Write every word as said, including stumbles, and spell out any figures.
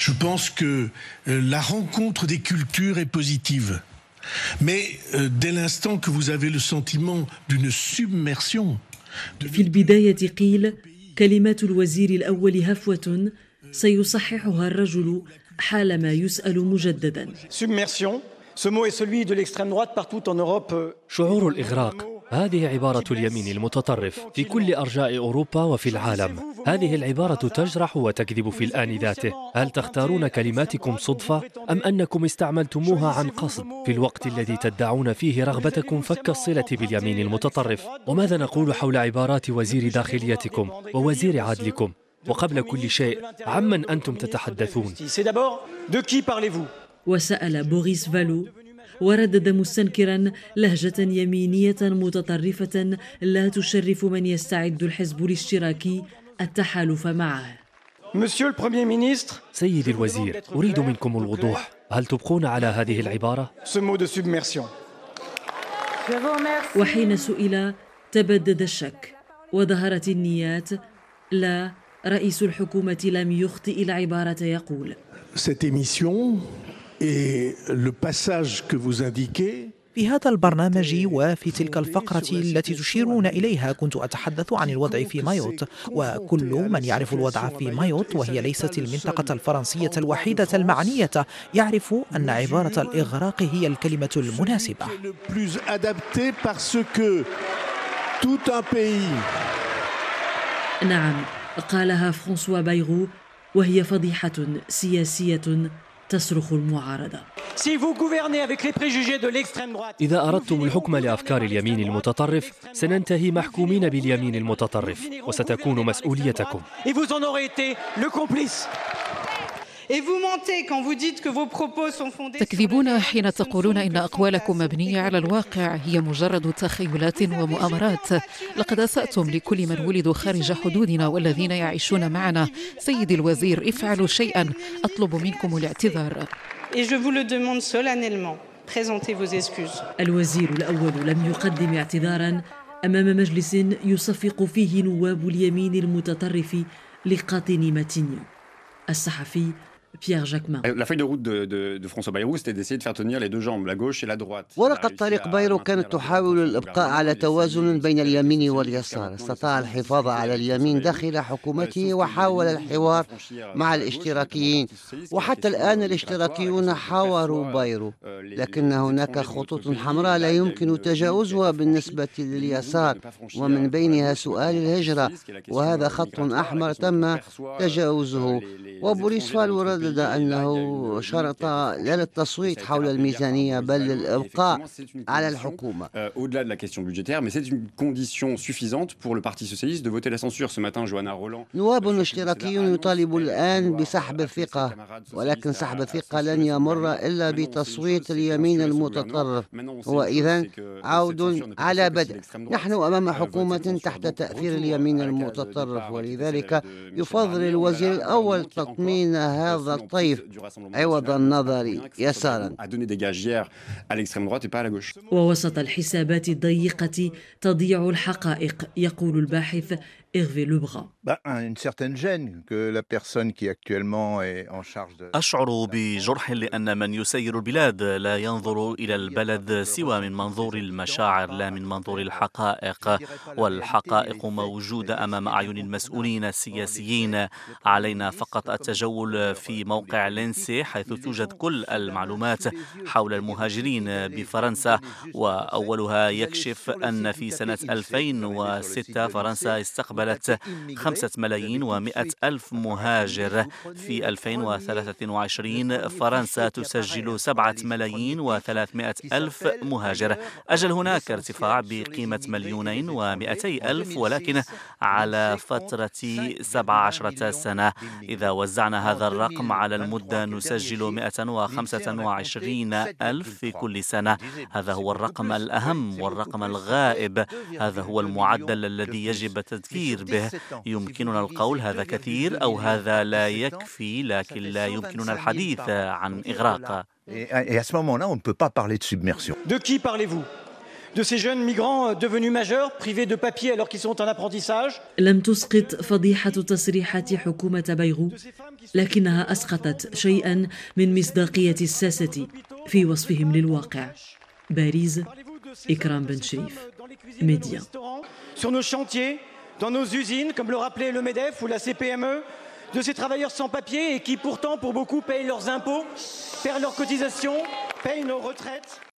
Je pense que la rencontre des cultures est positive. Mais dès l'instant que vous avez le sentiment d'une submersion. في البداية قيل كلمات الوزير الأول هفوة سيصححها الرجل حالما يسأل مجددا. شعور الإغراق، هذه عبارة اليمين المتطرف في كل أرجاء أوروبا وفي العالم. هذه العبارة تجرح وتكذب في الآن ذاته. هل تختارون كلماتكم صدفة أم أنكم استعملتموها عن قصد في الوقت الذي تدعون فيه رغبتكم فك الصلة باليمين المتطرف؟ وماذا نقول حول عبارات وزير داخليتكم ووزير عدلكم؟ وقبل كل شيء، عمن أنتم تتحدثون؟ وسأل بوريس فالو وردد مستنكرا لهجة يمينية متطرفة لا تشرف من يستعد الحزب الاشتراكي التحالف معه. سيدي الوزير، أريد منكم الوضوح. هل تبقون على هذه العبارة؟ وحين سئل تبدد الشك وظهرت النيات. لا، رئيس الحكومة لم يخطئ العبارة يقول: Cette émission et le passage que vous indiquez. في هذا البرنامج وفي تلك الفقرة التي تشيرون إليها كنت أتحدث عن الوضع في مايوت، وكل من يعرف الوضع في مايوت وهي ليست المنطقة الفرنسية الوحيدة المعنية يعرف أن عبارة الإغراق هي الكلمة المناسبة. نعم، قالها فرانسوا بايرو وهي فضيحة سياسية تصرخ المعارضة. إذا أردتم الحكم لأفكار اليمين المتطرف سننتهي محكومين باليمين المتطرف وستكون مسؤوليتكم. تكذبون حين تقولون إن أقوالكم مبنية على الواقع، هي مجرد تخيلات ومؤامرات. لقد أسأتم لكل من ولدوا خارج حدودنا والذين يعيشون معنا. سيدي الوزير، افعلوا شيئا، أطلب منكم الاعتذار. الوزير الأول لم يقدم اعتذارا أمام مجلس يصفق فيه نواب اليمين المتطرف لقاطن ماتينيو. الصحفي بيير جاكمان. ورقة طريق بايرو كانت تحاول الإبقاء على توازن بين اليمين واليسار. استطاع الحفاظ على اليمين داخل حكومته وحاول الحوار مع الاشتراكيين، وحتى الآن الاشتراكيون حاوروا بايرو، لكن هناك خطوط حمراء لا يمكن تجاوزها بالنسبة لليسار، ومن بينها سؤال الهجرة، وهذا خط أحمر تم تجاوزه. وبوريس فالو ردد أنه شرط لا للتصويت حول الميزانية بل للإبقاء على الحكومة. نواب اشتراكيون يطالب الآن بسحب الثقة، ولكن سحب الثقة لن يمر إلا بتصويت اليمين المتطرف، وإذن عود على بدء. نحن أمام حكومة تحت تأثير اليمين المتطرف، ولذلك يفضل الوزير الأول تطمين هذا الطيف عوض النظر يسارا. ووسط الحسابات الضيقة تضيع الحقائق، يقول الباحث إغفي لوبغا. أشعر بجرح لأن من يسير البلاد لا ينظر إلى البلد سوى من منظور المشاعر لا من منظور الحقائق، والحقائق موجودة أمام أعين المسؤولين السياسيين. علينا فقط التجول في موقع لينسي حيث توجد كل المعلومات حول المهاجرين بفرنسا، وأولها يكشف أن في سنة ألفين وستة فرنسا استقبلت خمسة ملايين ومئة ألف مهاجر. في ألفين وثلاثة وعشرين فرنسا تسجل سبعة ملايين وثلاثمائة ألف مهاجر. أجل هناك ارتفاع بقيمة مليونين ومئتي ألف، ولكن على فترة سبع عشرة سنة. إذا وزعنا هذا الرقم على المدة نسجل مئة وخمسة وعشرين ألف في كل سنة. هذا هو الرقم الأهم والرقم الغائب، هذا هو المعدل الذي يجب التذكير به. يمكننا القول هذا كثير أو هذا لا يكفي، لكن لا يمكننا الحديث عن إغراق. de ces jeunes migrants devenus majeurs, privés de papiers alors qu'ils sont en apprentissage. لم تسقط فضيحة تصريحات حكومة بيغو، لكنها أسقطت شيئا من مصداقية الساسة في وصفهم للواقع. باريس، إكرام بن شريف، ميديا. Sur nos chantiers, dans nos usines, comme le rappelait le MEDEF ou la C P M E, de ces travailleurs sans papier et qui pourtant, pour beaucoup, payent leurs impôts, perdent leurs cotisations, payent nos retraites.